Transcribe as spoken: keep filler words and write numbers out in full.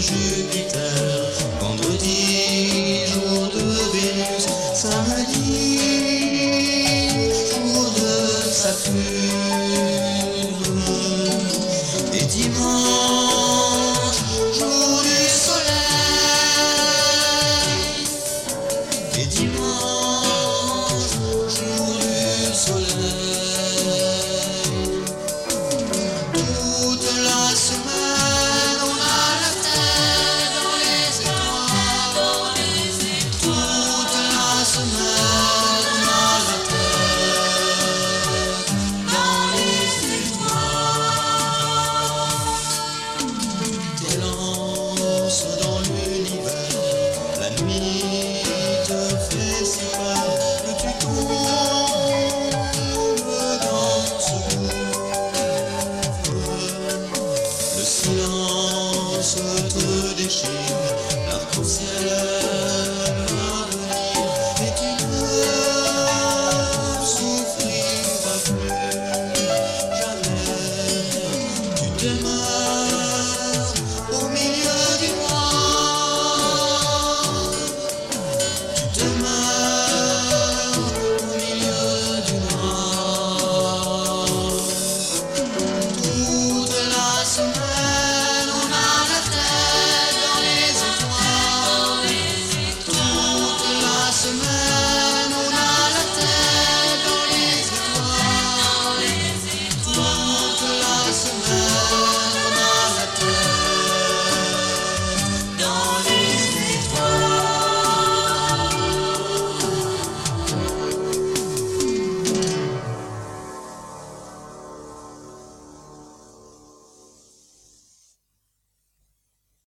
Jupiter, vendredi, jour de Vénus, samedi, jour de Saturne, et dimanche, jour du soleil, et dimanche, jour du soleil. Toute la semaine, on a la tête dans les étoiles, dans les étoiles. Toute la semaine, on a la tête dans les étoiles. T'es lance dans l'univers, la nuit te fait si peur que tu tombes dans ce gouffre. Le silence te déchire, l'arc-en-ciel